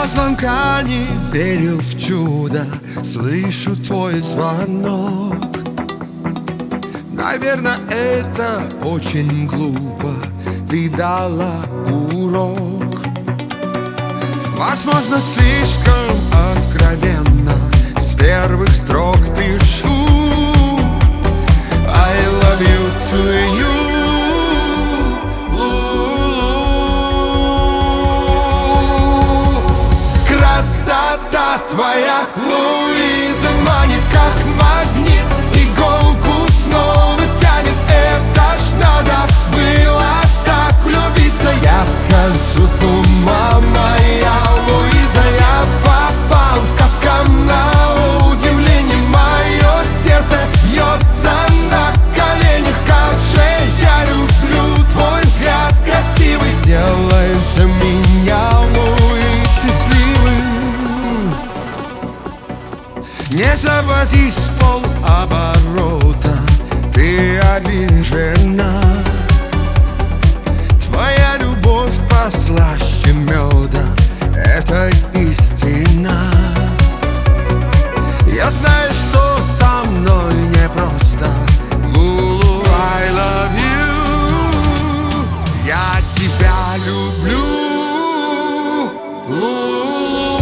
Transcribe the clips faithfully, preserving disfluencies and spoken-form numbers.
ждал звонка, не верил в чудо, слышу твой звонок. Наверное, это очень глупо, ты дала урок. Возможно, слишком откровенно, с первых строк пишу I love you to you. Красота твоя, Луиза, манит как магнит, иголку снова тянет. Это ж надо было так влюбиться. Я схожу с ума, моя Луиза. Я попал в капкан, на удивление мое сердце бьется на коленях. Как же я люблю твой взгляд красивый. Сделай же меня, Луи, счастливым. Не заводись с полоборота, ты обижена. Твоя любовь послаще меда, это истина. Я знаю, что со мной непросто, Лулу, I love you. Я тебя люблю, Лулу.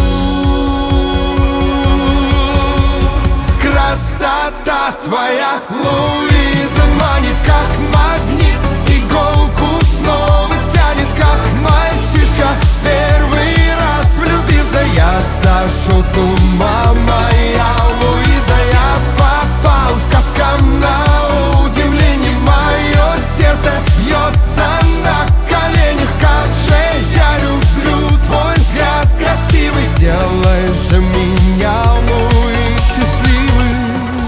Красота твоя, Луиза, манит как магнит, иголку снова тянет, как мальчишка первый раз влюбился. Я сошел с ума, моя Луиза. Я попал в капкан, на удивление мое сердце бьется на коленях. Как же я люблю твой взгляд красивый. Сделай же меня, Луи, счастливым.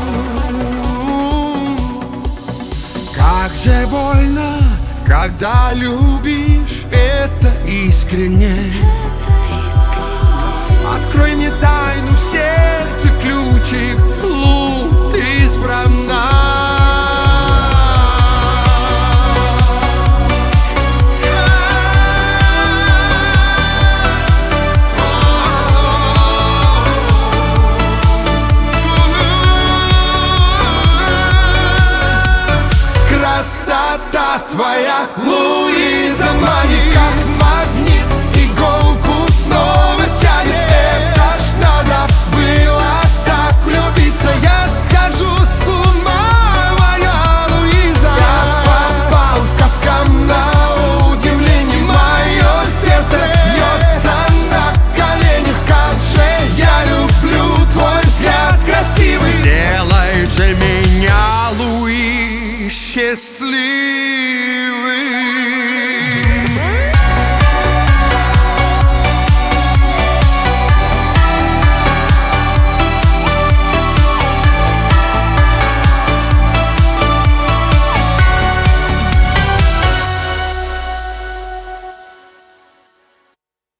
Как же больно, когда любишь, это искренне.